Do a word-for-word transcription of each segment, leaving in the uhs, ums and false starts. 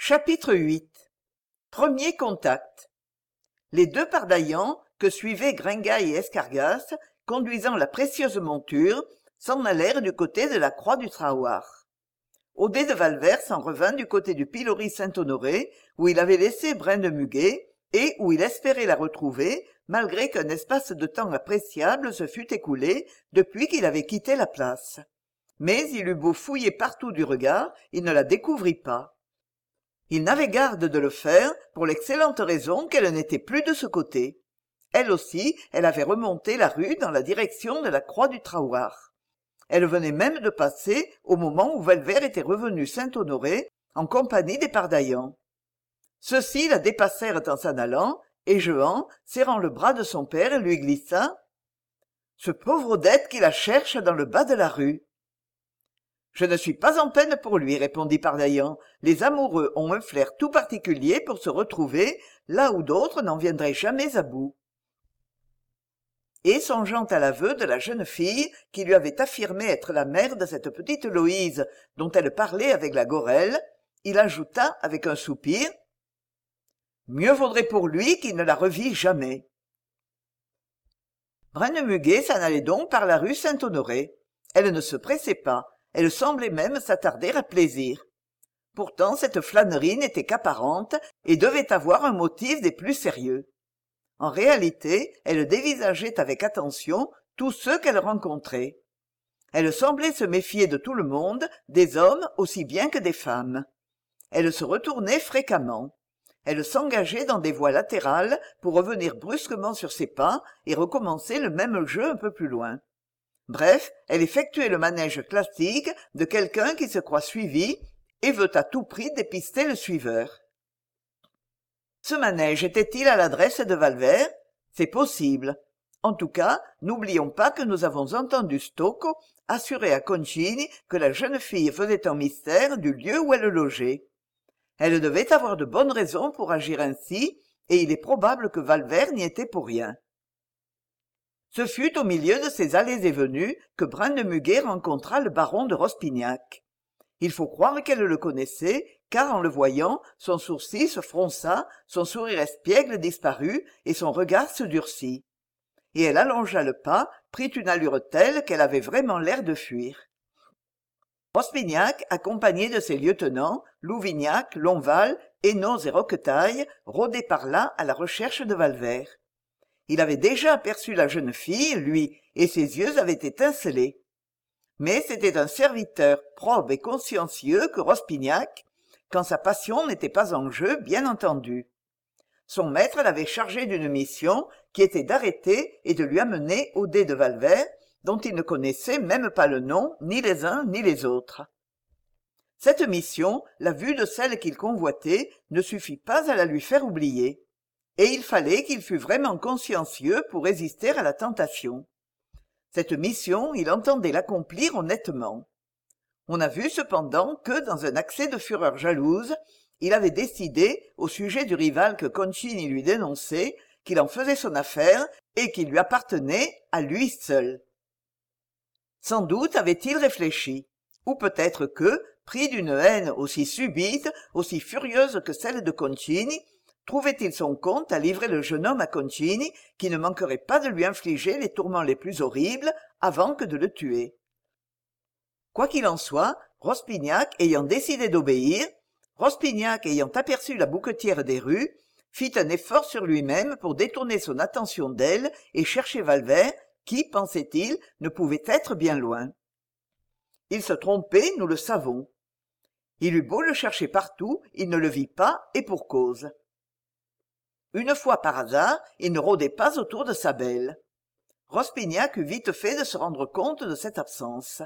Chapitre huit. Premier contact. Les deux pardaillants, que suivaient Gringaille et Escargas, conduisant la précieuse monture, s'en allèrent du côté de la croix du Trahoir. Odet de Valvert s'en revint du côté du pilori Saint-Honoré, où il avait laissé Brin de Muguet, et où il espérait la retrouver, malgré qu'un espace de temps appréciable se fût écoulé depuis qu'il avait quitté la place. Mais il eut beau fouiller partout du regard, il ne la découvrit pas. Il n'avait garde de le faire, pour l'excellente raison qu'elle n'était plus de ce côté. Elle aussi, elle avait remonté la rue dans la direction de la croix du Trahoir. Elle venait même de passer au moment où Valvert était revenu Saint-Honoré en compagnie des pardaillants. Ceux-ci la dépassèrent en s'en allant, et Jehan, serrant le bras de son père, lui glissa « Ce pauvre Odette qui la cherche dans le bas de la rue !» Je ne suis pas en peine pour lui, répondit Pardaillan. Les amoureux ont un flair tout particulier pour se retrouver là où d'autres n'en viendraient jamais à bout. Et songeant à l'aveu de la jeune fille qui lui avait affirmé être la mère de cette petite Loïse dont elle parlait avec la Gorelle, il ajouta avec un soupir « Mieux vaudrait pour lui qu'il ne la revît jamais. » Brin-de-Muguet s'en allait donc par la rue Saint-Honoré. Elle ne se pressait pas. Elle semblait même s'attarder à plaisir. Pourtant cette flânerie n'était qu'apparente et devait avoir un motif des plus sérieux. En réalité, elle dévisageait avec attention tous ceux qu'elle rencontrait. Elle semblait se méfier de tout le monde, des hommes aussi bien que des femmes. Elle se retournait fréquemment. Elle s'engageait dans des voies latérales pour revenir brusquement sur ses pas et recommencer le même jeu un peu plus loin. Bref, elle effectuait le manège classique de quelqu'un qui se croit suivi et veut à tout prix dépister le suiveur. Ce manège était-il à l'adresse de Valvert? C'est possible. En tout cas, n'oublions pas que nous avons entendu Stocco assurer à Concini que la jeune fille faisait un mystère du lieu où elle logeait. Elle devait avoir de bonnes raisons pour agir ainsi, et il est probable que Valvert n'y était pour rien. Ce fut au milieu de ces allées et venues que Brin-de-Muguet rencontra le baron de Rospignac. Il faut croire qu'elle le connaissait, car en le voyant, son sourcil se fronça, son sourire espiègle disparut, et son regard se durcit. Et elle allongea le pas, prit une allure telle qu'elle avait vraiment l'air de fuir. Rospignac, accompagné de ses lieutenants, Louvignac, Lonval, Hénauz et Roquetaille, rôdait par là à la recherche de Valvert. Il avait déjà aperçu la jeune fille, lui, et ses yeux avaient étincelé. Mais c'était un serviteur probe et consciencieux que Rospignac, quand sa passion n'était pas en jeu, bien entendu. Son maître l'avait chargé d'une mission qui était d'arrêter et de lui amener Odet de Valvert, dont il ne connaissait même pas le nom, ni les uns ni les autres. Cette mission, la vue de celle qu'il convoitait, ne suffit pas à la lui faire oublier. Et il fallait qu'il fût vraiment consciencieux pour résister à la tentation. Cette mission, il entendait l'accomplir honnêtement. On a vu cependant que, dans un accès de fureur jalouse, il avait décidé, au sujet du rival que Concini lui dénonçait, qu'il en faisait son affaire et qu'il lui appartenait à lui seul. Sans doute avait-il réfléchi, ou peut-être que, pris d'une haine aussi subite, aussi furieuse que celle de Concini, trouvait-il son compte à livrer le jeune homme à Concini, qui ne manquerait pas de lui infliger les tourments les plus horribles avant que de le tuer. Quoi qu'il en soit, Rospignac ayant décidé d'obéir, Rospignac ayant aperçu la bouquetière des rues, fit un effort sur lui-même pour détourner son attention d'elle et chercher Valvert, qui, pensait-il, ne pouvait être bien loin. Il se trompait, nous le savons. Il eut beau le chercher partout, il ne le vit pas, et pour cause. Une fois par hasard, il ne rôdait pas autour de sa belle. Rospignac eut vite fait de se rendre compte de cette absence.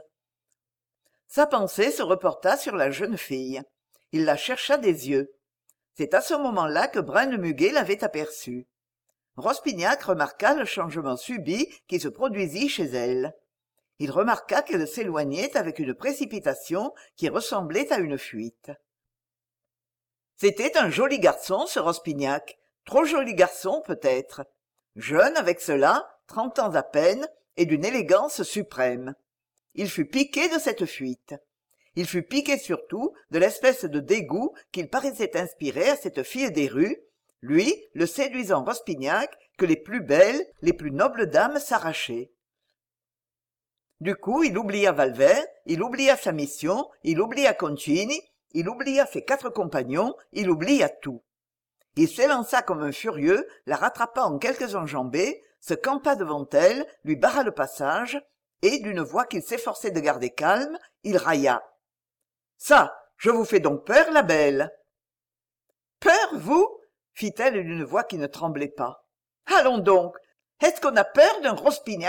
Sa pensée se reporta sur la jeune fille. Il la chercha des yeux. C'est à ce moment-là que Brin-de-Muguet l'avait aperçue. Rospignac remarqua le changement subit qui se produisit chez elle. Il remarqua qu'elle s'éloignait avec une précipitation qui ressemblait à une fuite. C'était un joli garçon, ce Rospignac. Trop joli garçon, peut-être. Jeune avec cela, trente ans à peine, et d'une élégance suprême. Il fut piqué de cette fuite. Il fut piqué surtout de l'espèce de dégoût qu'il paraissait inspirer à cette fille des rues, lui, le séduisant Rastignac, que les plus belles, les plus nobles dames s'arrachaient. Du coup, il oublia Valvert, il oublia sa mission, il oublia Concini, il oublia ses quatre compagnons, il oublia tout. Il s'élança comme un furieux, la rattrapa en quelques enjambées, se campa devant elle, lui barra le passage, et, d'une voix qu'il s'efforçait de garder calme, il railla. « Ça, je vous fais donc peur, la belle !»« Peur, vous ?» fit-elle d'une voix qui ne tremblait pas. « Allons donc, est-ce qu'on a peur d'un Rospignac ?»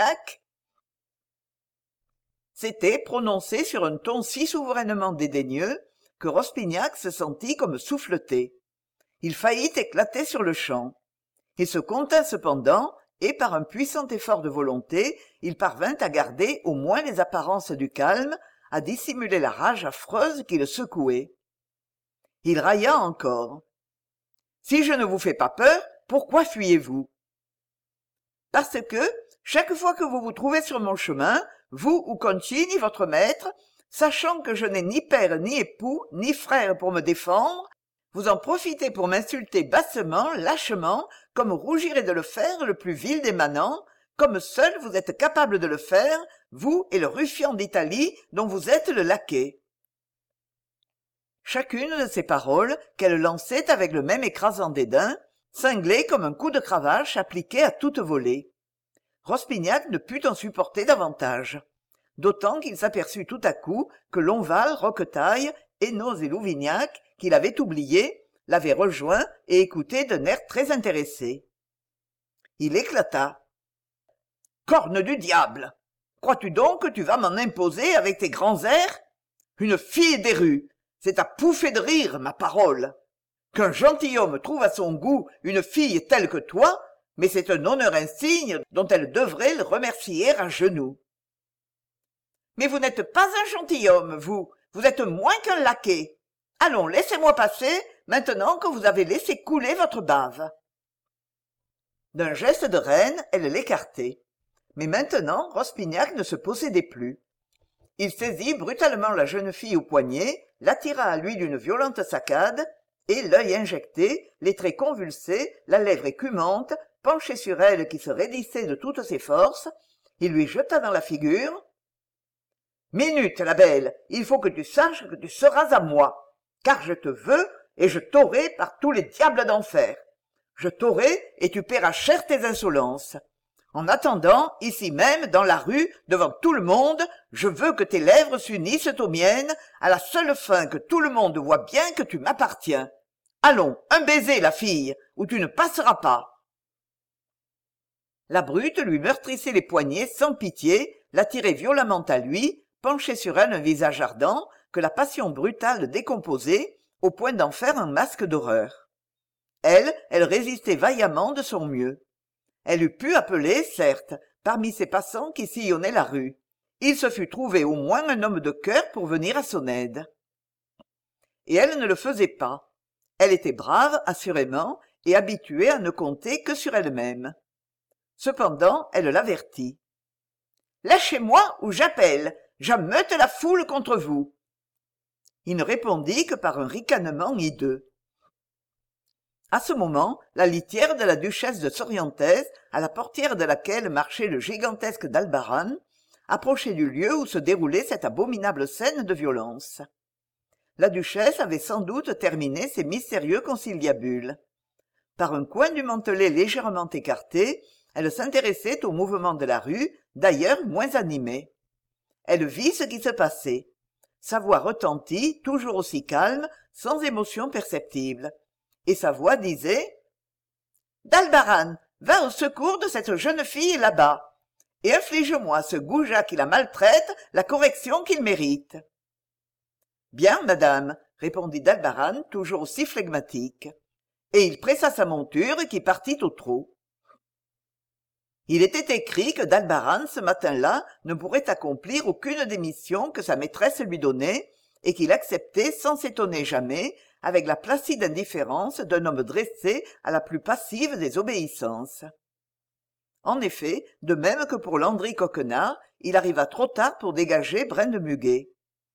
C'était prononcé sur un ton si souverainement dédaigneux que Rastignac se sentit comme souffleté. Il faillit éclater sur le champ. Il se contint cependant, et par un puissant effort de volonté, il parvint à garder au moins les apparences du calme, à dissimuler la rage affreuse qui le secouait. Il railla encore. « Si je ne vous fais pas peur, pourquoi fuyez-vous ?»« Parce que, chaque fois que vous vous trouvez sur mon chemin, vous ou Concini, votre maître, sachant que je n'ai ni père, ni époux, ni frère pour me défendre, vous en profitez pour m'insulter bassement, lâchement, comme rougirait de le faire le plus vil des manants, comme seul vous êtes capable de le faire, vous et le ruffian d'Italie dont vous êtes le laquais. » Chacune de ces paroles, qu'elle lançait avec le même écrasant dédain, cinglait comme un coup de cravache appliqué à toute volée. Rastignac ne put en supporter davantage, d'autant qu'il s'aperçut tout à coup que Lonval, Roquetaille, Hénauz et Louvignac, qu'il avait oubliés, l'avaient rejoint et écouté d'un air très intéressé. Il éclata. « Corne du diable! Crois-tu donc que tu vas m'en imposer avec tes grands airs? Une fille des rues! C'est à pouffer de rire, ma parole! Qu'un gentilhomme trouve à son goût une fille telle que toi, mais c'est un honneur insigne dont elle devrait le remercier à genoux. »« Mais vous n'êtes pas un gentilhomme, vous, vous êtes moins qu'un laquais. Allons, laissez-moi passer, maintenant que vous avez laissé couler votre bave. » D'un geste de reine, elle l'écartait. Mais maintenant, Rastignac ne se possédait plus. Il saisit brutalement la jeune fille au poignet, l'attira à lui d'une violente saccade, et, l'œil injecté, les traits convulsés, la lèvre écumante, penché sur elle qui se raidissait de toutes ses forces, il lui jeta dans la figure. « Minute, la belle, il faut que tu saches que tu seras à moi, car je te veux et je t'aurai par tous les diables d'enfer. Je t'aurai et tu paieras cher tes insolences. En attendant, ici même, dans la rue, devant tout le monde, je veux que tes lèvres s'unissent aux miennes, à la seule fin que tout le monde voit bien que tu m'appartiens. Allons, un baiser, la fille, ou tu ne passeras pas. » La brute lui meurtrissait les poignets sans pitié, l'attirait violemment à lui, penchait sur elle un visage ardent que la passion brutale décomposait, au point d'en faire un masque d'horreur. Elle, elle résistait vaillamment de son mieux. Elle eût pu appeler, certes, parmi ces passants qui sillonnaient la rue. Il se fût trouvé au moins un homme de cœur pour venir à son aide. Et elle ne le faisait pas. Elle était brave, assurément, et habituée à ne compter que sur elle-même. Cependant, elle l'avertit. « Lâchez-moi ou j'appelle, j'ameute la foule contre vous. » Il ne répondit que par un ricanement hideux. À ce moment, la litière de la duchesse de Sorientès, à la portière de laquelle marchait le gigantesque d'Albarán, approchait du lieu où se déroulait cette abominable scène de violence. La duchesse avait sans doute terminé ses mystérieux conciliabules. Par un coin du mantelet légèrement écarté, elle s'intéressait au mouvement de la rue, d'ailleurs moins animé. Elle vit ce qui se passait. Sa voix retentit, toujours aussi calme, sans émotion perceptible. Et sa voix disait « D'Albarán, va au secours de cette jeune fille là-bas, et inflige-moi, ce goujat qui la maltraite, la correction qu'il mérite. » « Bien, madame, » répondit d'Albarán, toujours aussi flegmatique. Et il pressa sa monture qui partit au trot. Il était écrit que d'Albarán, ce matin-là, ne pourrait accomplir aucune des missions que sa maîtresse lui donnait, et qu'il acceptait sans s'étonner jamais, avec la placide indifférence d'un homme dressé à la plus passive des obéissances. En effet, de même que pour Landry Coquenard, il arriva trop tard pour dégager Brinde-Muguet.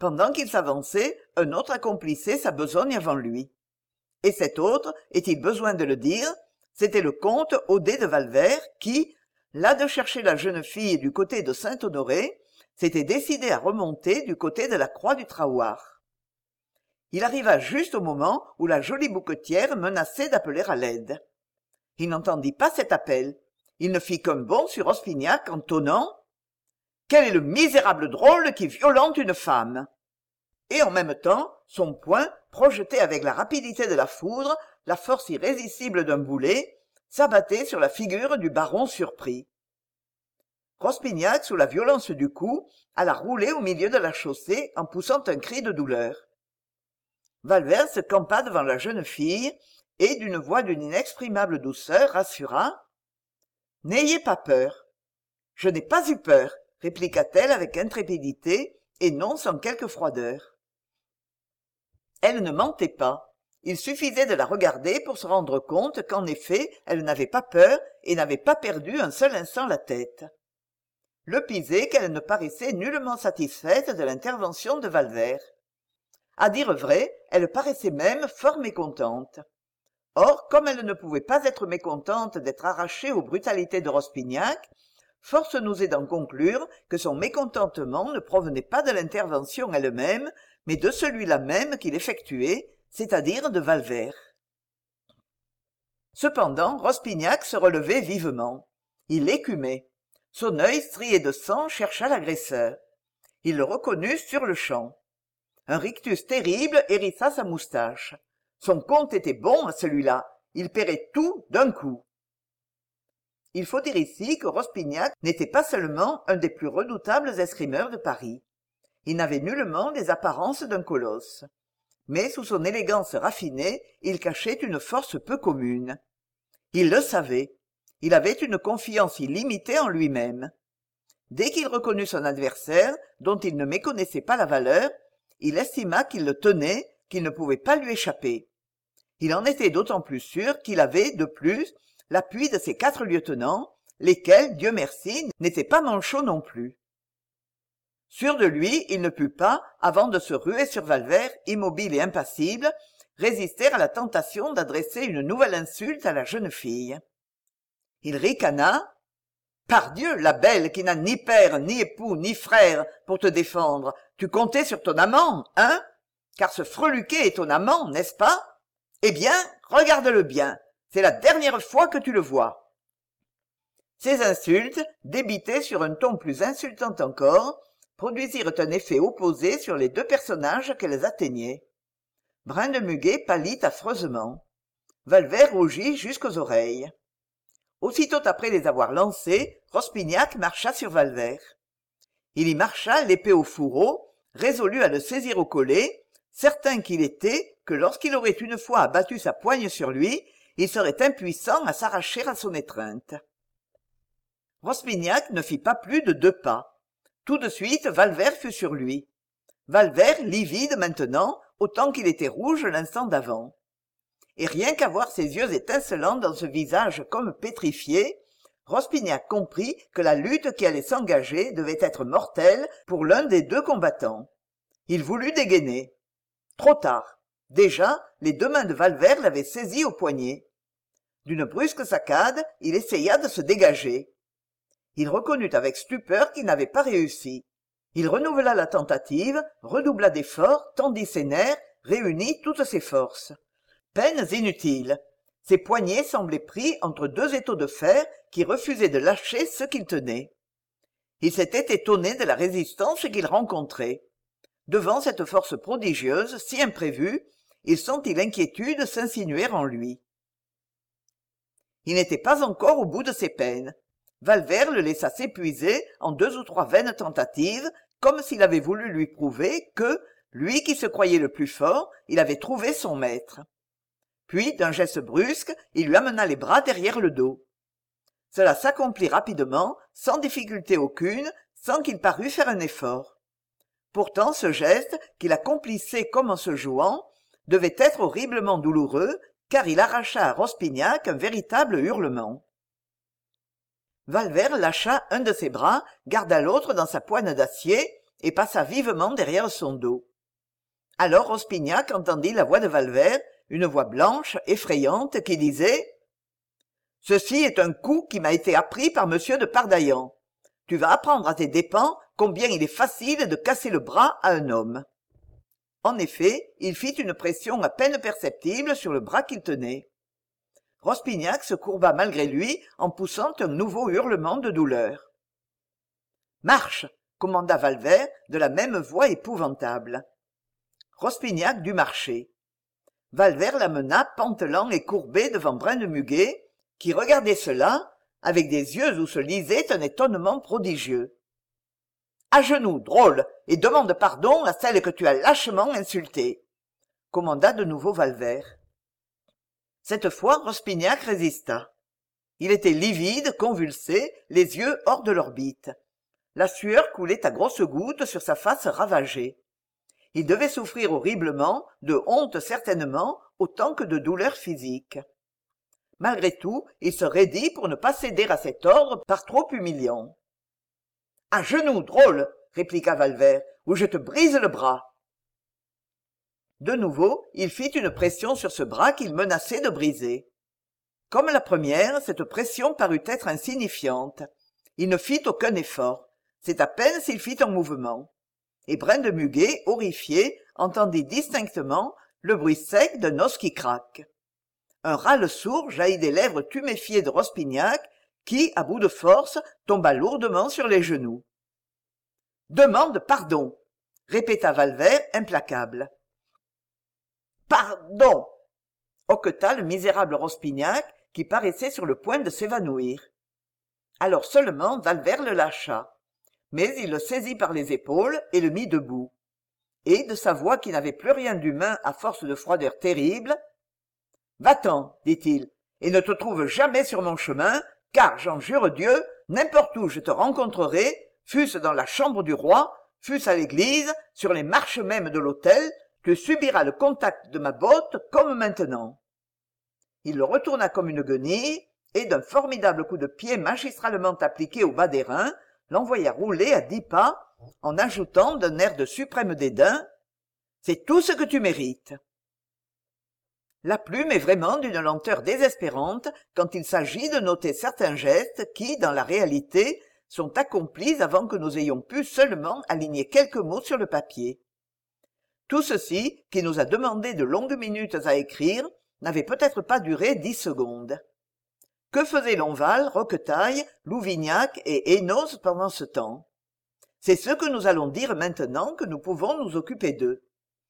Pendant qu'il s'avançait, un autre accomplissait sa besogne avant lui. Et cet autre, est-il besoin de le dire, c'était le comte Audet de Valvert qui, las de chercher la jeune fille du côté de Saint-Honoré, s'était décidé à remonter du côté de la croix du Trahoir. Il arriva juste au moment où la jolie bouquetière menaçait d'appeler à l'aide. Il n'entendit pas cet appel. Il ne fit qu'un bond sur Rospignac en tonnant « Quel est le misérable drôle qui violente une femme ?» Et en même temps, son poing, projeté avec la rapidité de la foudre, la force irrésistible d'un boulet, s'abattait sur la figure du baron surpris. Rospignac, sous la violence du coup, alla rouler au milieu de la chaussée en poussant un cri de douleur. Valvert se campa devant la jeune fille et, d'une voix d'une inexprimable douceur, rassura « N'ayez pas peur. »« Je n'ai pas eu peur, » répliqua-t-elle avec intrépidité et non sans quelque froideur. Elle ne mentait pas. Il suffisait de la regarder pour se rendre compte qu'en effet, elle n'avait pas peur et n'avait pas perdu un seul instant la tête. Le pis est qu'elle ne paraissait nullement satisfaite de l'intervention de Valvert. À dire vrai, elle paraissait même fort mécontente. Or, comme elle ne pouvait pas être mécontente d'être arrachée aux brutalités de Rospignac, force nous est d'en conclure que son mécontentement ne provenait pas de l'intervention elle-même, mais de celui-là même qu'il effectuait, c'est-à-dire de Valvert. Cependant, Rospignac se relevait vivement. Il écumait. Son œil strié de sang chercha l'agresseur. Il le reconnut sur-le-champ. Un rictus terrible hérissa sa moustache. Son compte était bon à celui-là. Il paierait tout d'un coup. Il faut dire ici que Rospignac n'était pas seulement un des plus redoutables escrimeurs de Paris. Il n'avait nullement les apparences d'un colosse. Mais sous son élégance raffinée, il cachait une force peu commune. Il le savait. Il avait une confiance illimitée en lui-même. Dès qu'il reconnut son adversaire, dont il ne méconnaissait pas la valeur, il estima qu'il le tenait, qu'il ne pouvait pas lui échapper. Il en était d'autant plus sûr qu'il avait, de plus, l'appui de ses quatre lieutenants, lesquels, Dieu merci, n'étaient pas manchots non plus. Sûr de lui, il ne put pas, avant de se ruer sur Valvert, immobile et impassible, résister à la tentation d'adresser une nouvelle insulte à la jeune fille. Il ricana. « Pardieu, la belle qui n'a ni père, ni époux, ni frère pour te défendre, tu comptais sur ton amant, hein? Car ce freluquet est ton amant, n'est-ce pas? Eh bien, regarde-le bien, c'est la dernière fois que tu le vois. » Ces insultes, débitées sur un ton plus insultant encore, produisirent un effet opposé sur les deux personnages qu'elles atteignaient. Brin de Muguet pâlit affreusement. Valvert rougit jusqu'aux oreilles. Aussitôt après les avoir lancés, Rospignac marcha sur Valvert. Il y marcha l'épée au fourreau, résolu à le saisir au collet, certain qu'il était que lorsqu'il aurait une fois abattu sa poigne sur lui, il serait impuissant à s'arracher à son étreinte. Rospignac ne fit pas plus de deux pas. Tout de suite, Valvert fut sur lui. Valvert, livide maintenant, autant qu'il était rouge l'instant d'avant. Et rien qu'à voir ses yeux étincelants dans ce visage comme pétrifié, Rospignac comprit que la lutte qui allait s'engager devait être mortelle pour l'un des deux combattants. Il voulut dégainer. Trop tard. Déjà, les deux mains de Valvert l'avaient saisi au poignet. D'une brusque saccade, il essaya de se dégager. Il reconnut avec stupeur qu'il n'avait pas réussi. Il renouvela la tentative, redoubla d'efforts, tendit ses nerfs, réunit toutes ses forces. Peines inutiles. Ses poignets semblaient pris entre deux étaux de fer qui refusaient de lâcher ce qu'ils tenaient. Il s'était étonné de la résistance qu'il rencontrait. Devant cette force prodigieuse, si imprévue, il sentit l'inquiétude s'insinuer en lui. Il n'était pas encore au bout de ses peines. Valvert le laissa s'épuiser en deux ou trois vaines tentatives, comme s'il avait voulu lui prouver que, lui qui se croyait le plus fort, il avait trouvé son maître. Puis, d'un geste brusque, il lui amena les bras derrière le dos. Cela s'accomplit rapidement, sans difficulté aucune, sans qu'il parût faire un effort. Pourtant, ce geste, qu'il accomplissait comme en se jouant, devait être horriblement douloureux, car il arracha à Rospignac un véritable hurlement. Valvert lâcha un de ses bras, garda l'autre dans sa poigne d'acier, et passa vivement derrière son dos. Alors Rospignac entendit la voix de Valvert, une voix blanche, effrayante, qui disait « Ceci est un coup qui m'a été appris par monsieur de Pardaillan. Tu vas apprendre à tes dépens combien il est facile de casser le bras à un homme. » En effet, il fit une pression à peine perceptible sur le bras qu'il tenait. Rospignac se courba malgré lui en poussant un nouveau hurlement de douleur. « Marche !» commanda Valvert de la même voix épouvantable. Rospignac dut marcher. Valvert l'amena pantelant et courbé devant Brun-de-Muguet, qui regardait cela avec des yeux où se lisait un étonnement prodigieux. « À genoux, drôle, et demande pardon à celle que tu as lâchement insultée !» commanda de nouveau Valvert. Cette fois, Rospignac résista. Il était livide, convulsé, les yeux hors de l'orbite. La sueur coulait à grosses gouttes sur sa face ravagée. Il devait souffrir horriblement, de honte certainement, autant que de douleur physique. Malgré tout, il se raidit pour ne pas céder à cet ordre par trop humiliant. « À genoux, drôle !» répliqua Valvert, « ou je te brise le bras !» De nouveau, il fit une pression sur ce bras qu'il menaçait de briser. Comme la première, cette pression parut être insignifiante. Il ne fit aucun effort. C'est à peine s'il fit un mouvement. Et Brun-de-Muguet, horrifié, entendit distinctement le bruit sec d'un os qui craque. Un râle sourd jaillit des lèvres tuméfiées de Rospignac, qui, à bout de force, tomba lourdement sur les genoux. « Demande pardon !» répéta Valvert, implacable. « Pardon !» hoqueta le misérable Rospignac, qui paraissait sur le point de s'évanouir. Alors seulement Valvert le lâcha. Mais il le saisit par les épaules et le mit debout. Et, de sa voix qui n'avait plus rien d'humain à force de froideur terrible, « Va-t'en, dit-il, et ne te trouve jamais sur mon chemin, car, j'en jure Dieu, n'importe où je te rencontrerai, fût-ce dans la chambre du roi, fût-ce à l'église, sur les marches mêmes de l'autel, tu subiras le contact de ma botte comme maintenant. » Il le retourna comme une guenille, et d'un formidable coup de pied magistralement appliqué au bas des reins, l'envoya rouler à dix pas, en ajoutant d'un air de suprême dédain « C'est tout ce que tu mérites !» La plume est vraiment d'une lenteur désespérante quand il s'agit de noter certains gestes qui, dans la réalité, sont accomplis avant que nous ayons pu seulement aligner quelques mots sur le papier. Tout ceci, qui nous a demandé de longues minutes à écrire, n'avait peut-être pas duré dix secondes. Que faisaient Lonval, Roquetaille, Louvignac et Hénoz pendant ce temps? C'est ce que nous allons dire maintenant que nous pouvons nous occuper d'eux.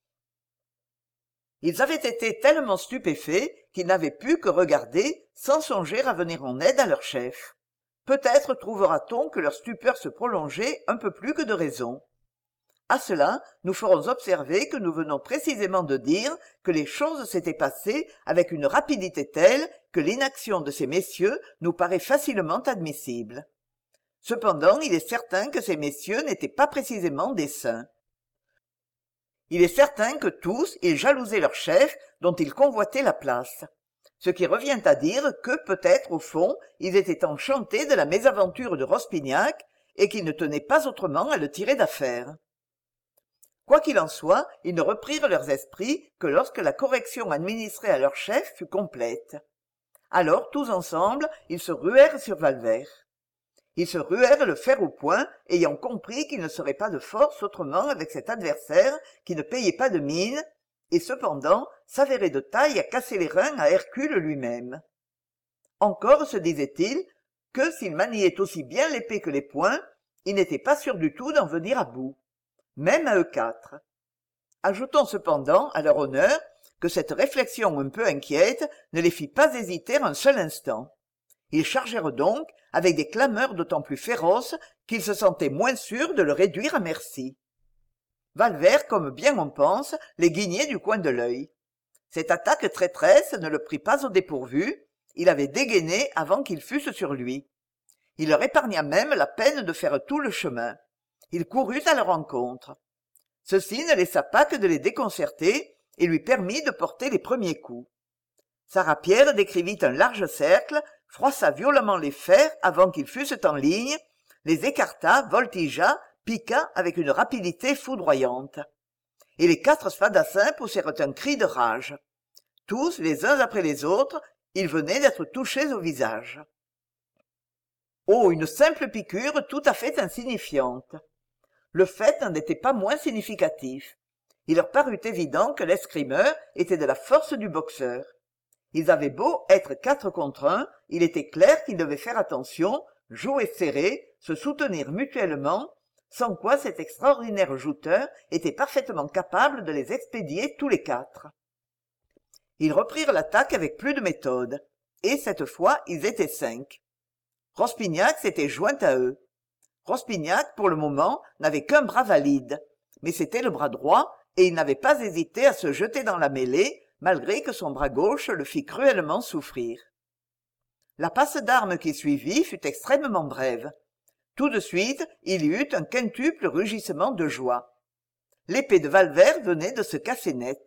Ils avaient été tellement stupéfaits qu'ils n'avaient pu que regarder sans songer à venir en aide à leur chef. Peut-être trouvera-t-on que leur stupeur se prolongeait un peu plus que de raison. À cela, nous ferons observer que nous venons précisément de dire que les choses s'étaient passées avec une rapidité telle que l'inaction de ces messieurs nous paraît facilement admissible. Cependant, il est certain que ces messieurs n'étaient pas précisément des saints. Il est certain que tous, ils jalousaient leur chef dont ils convoitaient la place. Ce qui revient à dire que, peut-être, au fond, ils étaient enchantés de la mésaventure de Rospignac et qu'ils ne tenaient pas autrement à le tirer d'affaire. Quoi qu'il en soit, ils ne reprirent leurs esprits que lorsque la correction administrée à leur chef fut complète. Alors, tous ensemble, ils se ruèrent sur Valvert. Ils se ruèrent le fer au poing, ayant compris qu'il ne serait pas de force autrement avec cet adversaire qui ne payait pas de mine, et cependant s'avérait de taille à casser les reins à Hercule lui-même. Encore se disait-il que s'il maniait aussi bien l'épée que les poings, il n'était pas sûr du tout d'en venir à bout. Même à eux quatre. Ajoutons cependant, à leur honneur, que cette réflexion un peu inquiète ne les fit pas hésiter un seul instant. Ils chargèrent donc, avec des clameurs d'autant plus féroces qu'ils se sentaient moins sûrs de le réduire à merci. Valvert, comme bien on pense, les guignait du coin de l'œil. Cette attaque traîtresse ne le prit pas au dépourvu, il avait dégainé avant qu'ils fussent sur lui. Il leur épargna même la peine de faire tout le chemin. Il courut à leur rencontre. Ceci ne laissa pas que de les déconcerter et lui permit de porter les premiers coups. Sa rapière décrivit un large cercle, froissa violemment les fers avant qu'ils fussent en ligne, les écarta, voltigea, piqua avec une rapidité foudroyante. Et les quatre spadassins poussèrent un cri de rage. Tous, les uns après les autres, ils venaient d'être touchés au visage. Oh, une simple piqûre tout à fait insignifiante. Le fait n'en était pas moins significatif. Il leur parut évident que l'escrimeur était de la force du boxeur. Ils avaient beau être quatre contre un, il était clair qu'ils devaient faire attention, jouer serré, se soutenir mutuellement, sans quoi cet extraordinaire jouteur était parfaitement capable de les expédier tous les quatre. Ils reprirent l'attaque avec plus de méthode, et cette fois ils étaient cinq. Rospignac s'était joint à eux. Rospignac, pour le moment, n'avait qu'un bras valide, mais c'était le bras droit, et il n'avait pas hésité à se jeter dans la mêlée, malgré que son bras gauche le fît cruellement souffrir. La passe d'armes qui suivit fut extrêmement brève. Tout de suite, il y eut un quintuple rugissement de joie. L'épée de Valvert venait de se casser net.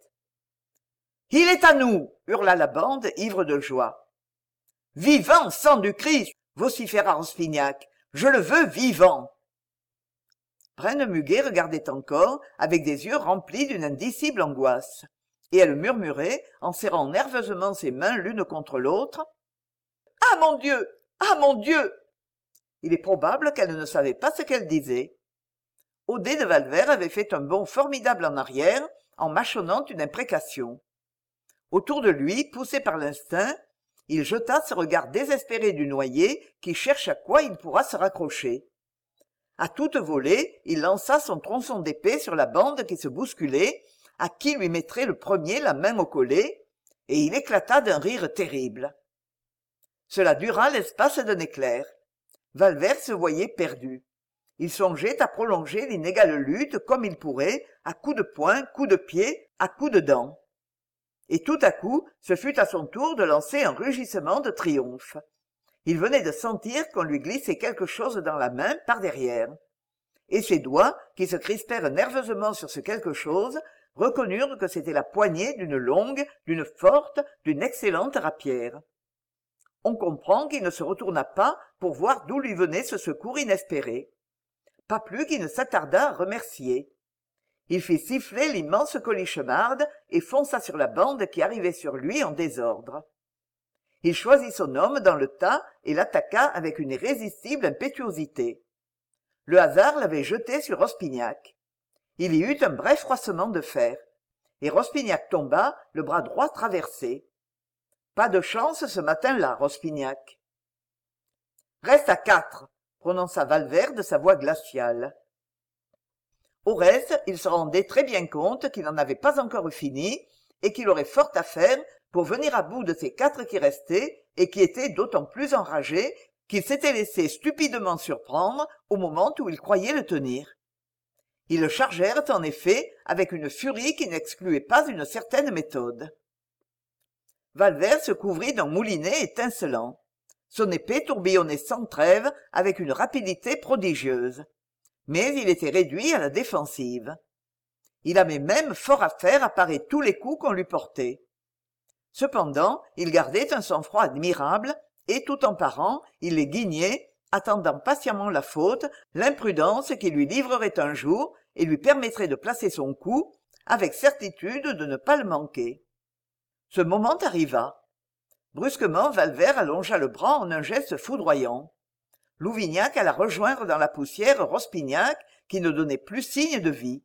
« Il est à nous !» hurla la bande, ivre de joie. « Vivant, sang du Christ !» vociféra Rastignac. « Je le veux vivant !» Braine-Muguet regardait encore, avec des yeux remplis d'une indicible angoisse, et elle murmurait, en serrant nerveusement ses mains l'une contre l'autre. « Ah, mon Dieu! Ah, mon Dieu !» Il est probable qu'elle ne savait pas ce qu'elle disait. Odet de Valvert avait fait un bond formidable en arrière, en mâchonnant une imprécation. Autour de lui, poussé par l'instinct, il jeta ce regard désespéré du noyé qui cherche à quoi il pourra se raccrocher. À toute volée, il lança son tronçon d'épée sur la bande qui se bousculait, à qui lui mettrait le premier la main au collet, et il éclata d'un rire terrible. Cela dura l'espace d'un éclair. Valvert se voyait perdu. Il songeait à prolonger l'inégale lutte comme il pourrait, à coups de poing, coups de pied, à coups de dents. Et tout à coup, ce fut à son tour de lancer un rugissement de triomphe. Il venait de sentir qu'on lui glissait quelque chose dans la main par derrière. Et ses doigts, qui se crispèrent nerveusement sur ce quelque chose, reconnurent que c'était la poignée d'une longue, d'une forte, d'une excellente rapière. On comprend qu'il ne se retourna pas pour voir d'où lui venait ce secours inespéré. Pas plus qu'il ne s'attarda à remercier. Il fit siffler l'immense colichemarde et fonça sur la bande qui arrivait sur lui en désordre. Il choisit son homme dans le tas et l'attaqua avec une irrésistible impétuosité. Le hasard l'avait jeté sur Rastignac. Il y eut un bref froissement de fer, et Rastignac tomba, le bras droit traversé. Pas de chance ce matin-là, Rastignac. « Reste à quatre !» prononça Valvert de sa voix glaciale. Au reste, il se rendait très bien compte qu'il n'en avait pas encore fini et qu'il aurait fort à faire pour venir à bout de ces quatre qui restaient et qui étaient d'autant plus enragés qu'ils s'étaient laissés stupidement surprendre au moment où ils croyaient le tenir. Ils le chargèrent en effet avec une furie qui n'excluait pas une certaine méthode. Valvert se couvrit d'un moulinet étincelant. Son épée tourbillonnait sans trêve avec une rapidité prodigieuse. Mais il était réduit à la défensive. Il avait même fort à faire à parer tous les coups qu'on lui portait. Cependant, il gardait un sang-froid admirable, et tout en parant, il les guignait, attendant patiemment la faute, l'imprudence qui lui livrerait un jour et lui permettrait de placer son coup, avec certitude de ne pas le manquer. Ce moment arriva. Brusquement, Valvert allongea le bras en un geste foudroyant. Louvignac alla rejoindre dans la poussière Rastignac, qui ne donnait plus signe de vie.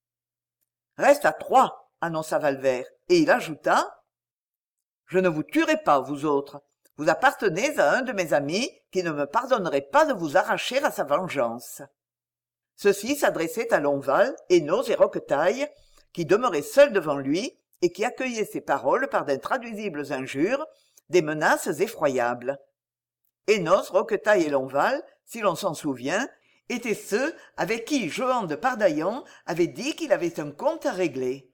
« Reste à trois !» annonça Valvert, et il ajouta « Je ne vous tuerai pas, vous autres. Vous appartenez à un de mes amis qui ne me pardonnerait pas de vous arracher à sa vengeance. » Ceux-ci s'adressaient à Lonval, Hénauz et Roquetaille, qui demeuraient seuls devant lui et qui accueillaient ses paroles par d'intraduisibles injures, des menaces effroyables. Hénauz, Roquetaille et Lonval, si l'on s'en souvient, étaient ceux avec qui Johan de Pardaillan avait dit qu'il avait un compte à régler.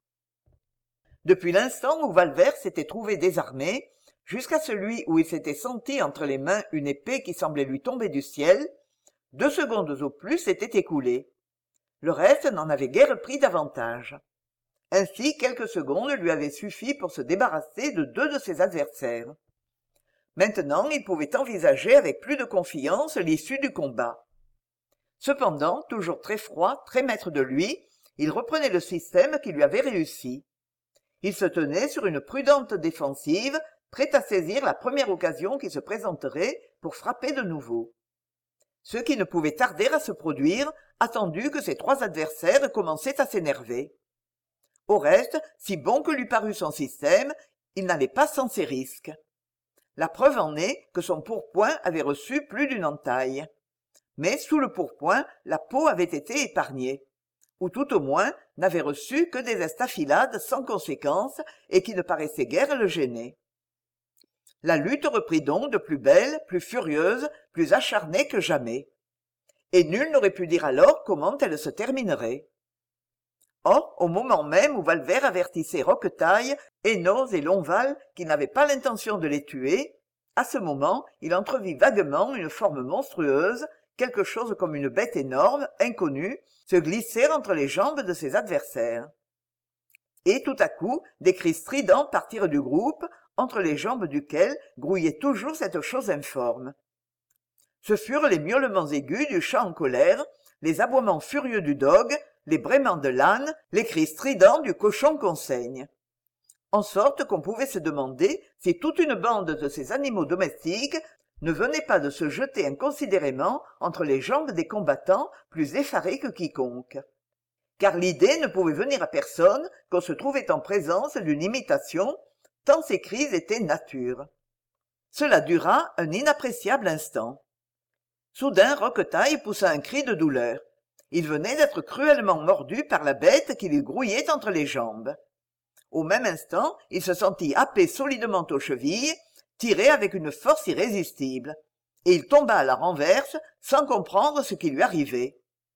Depuis l'instant où Valvert s'était trouvé désarmé, jusqu'à celui où il s'était senti entre les mains une épée qui semblait lui tomber du ciel, deux secondes au plus s'étaient écoulées. Le reste n'en avait guère pris davantage. Ainsi, quelques secondes lui avaient suffi pour se débarrasser de deux de ses adversaires. Maintenant, il pouvait envisager avec plus de confiance l'issue du combat. Cependant, toujours très froid, très maître de lui, il reprenait le système qui lui avait réussi. Il se tenait sur une prudente défensive, prêt à saisir la première occasion qui se présenterait pour frapper de nouveau. Ce qui ne pouvait tarder à se produire, attendu que ses trois adversaires commençaient à s'énerver. Au reste, si bon que lui parût son système, il n'allait pas sans ses risques. La preuve en est que son pourpoint avait reçu plus d'une entaille. Mais sous le pourpoint, la peau avait été épargnée, ou tout au moins n'avait reçu que des estafilades sans conséquence et qui ne paraissaient guère le gêner. La lutte reprit donc de plus belle, plus furieuse, plus acharnée que jamais. Et nul n'aurait pu dire alors comment elle se terminerait. Or, au moment même où Valvert avertissait Roquetaille, Hénoz et Lonval qu'il n'avait pas l'intention de les tuer, à ce moment il entrevit vaguement une forme monstrueuse, quelque chose comme une bête énorme, inconnue, se glisser entre les jambes de ses adversaires. Et tout à coup, des cris stridents partirent du groupe, entre les jambes duquel grouillait toujours cette chose informe. Ce furent les miaulements aigus du chat en colère, les aboiements furieux du dogue, les braiements de l'âne, les cris stridents du cochon qu'on saigne. En sorte qu'on pouvait se demander si toute une bande de ces animaux domestiques ne venait pas de se jeter inconsidérément entre les jambes des combattants plus effarés que quiconque. Car l'idée ne pouvait venir à personne qu'on se trouvait en présence d'une imitation, tant ces cris étaient nature. Cela dura un inappréciable instant. Soudain Roquetaille poussa un cri de douleur. Il venait d'être cruellement mordu par la bête qui lui grouillait entre les jambes. Au même instant, il se sentit happé solidement aux chevilles, tiré avec une force irrésistible, et il tomba à la renverse sans comprendre ce qui lui arrivait.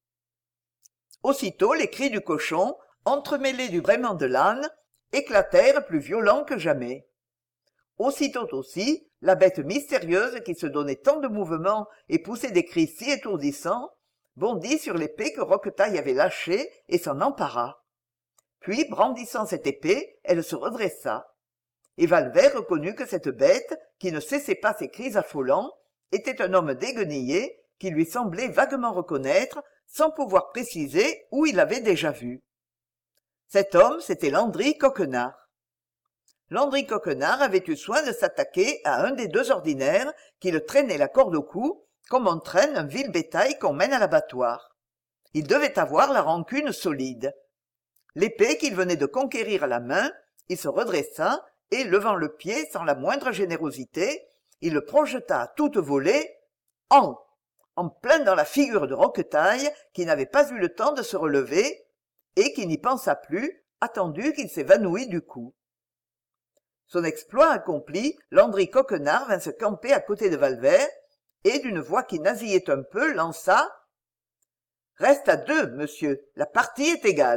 Aussitôt les cris du cochon, entremêlés du braiement de l'âne, éclatèrent plus violents que jamais. Aussitôt aussi, la bête mystérieuse qui se donnait tant de mouvements et poussait des cris si étourdissants, bondit sur l'épée que Roquetaille avait lâchée et s'en empara. Puis, brandissant cette épée, elle se redressa. Et Valvert reconnut que cette bête, qui ne cessait pas ses cris affolants, était un homme déguenillé qui lui semblait vaguement reconnaître, sans pouvoir préciser où il l'avait déjà vu. Cet homme, c'était Landry Coquenard. Landry Coquenard avait eu soin de s'attaquer à un des deux ordinaires qui le traînaient la corde au cou, comme on traîne un vil bétail qu'on mène à l'abattoir. Il devait avoir la rancune solide. L'épée qu'il venait de conquérir à la main, il se redressa et, levant le pied sans la moindre générosité, il le projeta à toute volée, en, en plein dans la figure de Roquetaille, qui n'avait pas eu le temps de se relever, et qui n'y pensa plus, attendu qu'il s'évanouit du coup. Son exploit accompli, Landry Coquenard vint se camper à côté de Valvert, et d'une voix qui nasillait un peu, lança « Reste à deux, monsieur, la partie est égale !»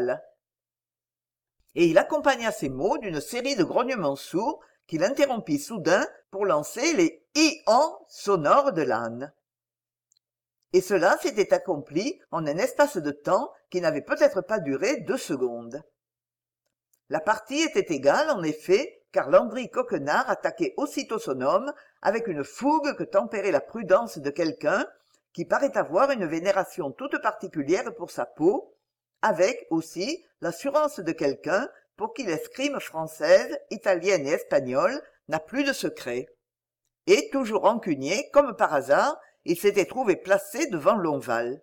Et il accompagna ces mots d'une série de grognements sourds qu'il interrompit soudain pour lancer les « hi-han » sonores de l'âne. Et cela s'était accompli en un espace de temps qui n'avait peut-être pas duré deux secondes. La partie était égale, en effet, car Landry Coquenard attaquait aussitôt son homme avec une fougue que tempérait la prudence de quelqu'un qui paraît avoir une vénération toute particulière pour sa peau, avec, aussi, l'assurance de quelqu'un pour qui l'escrime française, italienne et espagnole n'a plus de secret. Et, toujours rancunier, comme par hasard, il s'était trouvé placé devant Lonval.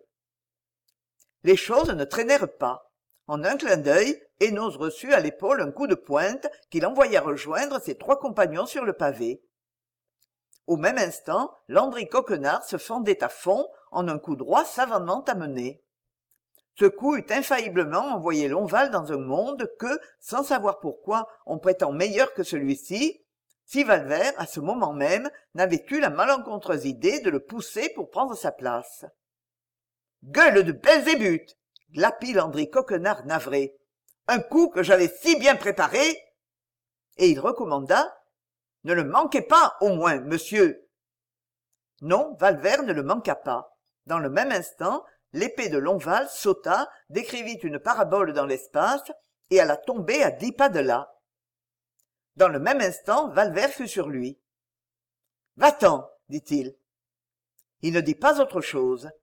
Les choses ne traînèrent pas. En un clin d'œil, Hénoz reçut à l'épaule un coup de pointe qui l'envoya rejoindre ses trois compagnons sur le pavé. Au même instant, Landry Coquenard se fendait à fond en un coup droit savamment amené. Ce coup eût infailliblement envoyé Lonval dans un monde que, sans savoir pourquoi, on prétend meilleur que celui-ci, si Valvert, à ce moment même, n'avait eu la malencontreuse idée de le pousser pour prendre sa place. « Gueule de Belzébuth !» glapit Landry Coquenard navré. « Un coup que j'avais si bien préparé !» Et il recommanda « Ne le manquez pas, au moins, monsieur !» Non, Valvert ne le manqua pas. Dans le même instant, l'épée de Lonval sauta, décrivit une parabole dans l'espace, et alla tomber à dix pas de là. Dans le même instant, Valvert fut sur lui. « Va-t'en !» dit-il. Il ne dit pas autre chose.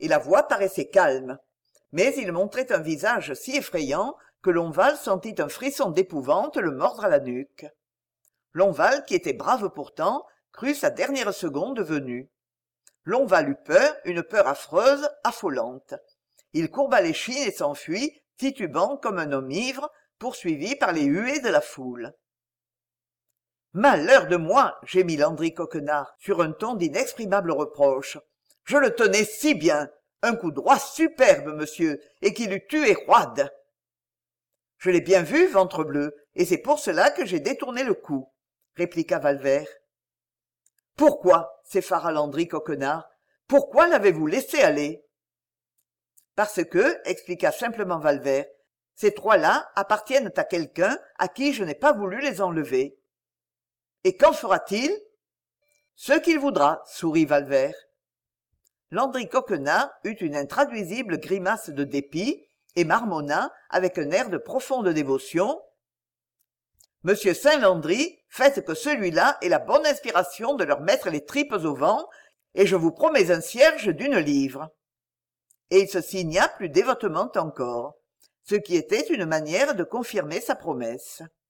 et la voix paraissait calme. Mais il montrait un visage si effrayant que Lonval sentit un frisson d'épouvante le mordre à la nuque. Lonval, qui était brave pourtant, crut sa dernière seconde venue. Lonval eut peur, une peur affreuse, affolante. Il courba l'échine et s'enfuit, titubant comme un homme ivre, poursuivi par les huées de la foule. « Malheur de moi !» gémit Landry Coquenard, sur un ton d'inexprimable reproche. « Je le tenais si bien, un coup droit superbe, monsieur, et qu'il eût tué Roide. »« Je l'ai bien vu, Ventrebleu, et c'est pour cela que j'ai détourné le coup, » répliqua Valvert. « Pourquoi ?» s'effara Landry Coquenard. « Pourquoi l'avez-vous laissé aller ?»« Parce que, » expliqua simplement Valvert, « ces trois-là appartiennent à quelqu'un à qui je n'ai pas voulu les enlever. »« Et qu'en fera-t-il ?»« Ce qu'il voudra, » sourit Valvert. Landry Coquenard eut une intraduisible grimace de dépit et marmonna avec un air de profonde dévotion. « Monsieur Saint-Landry, faites que celui-là ait la bonne inspiration de leur mettre les tripes au vent, et je vous promets un cierge d'une livre. » Et il se signa plus dévotement encore, ce qui était une manière de confirmer sa promesse.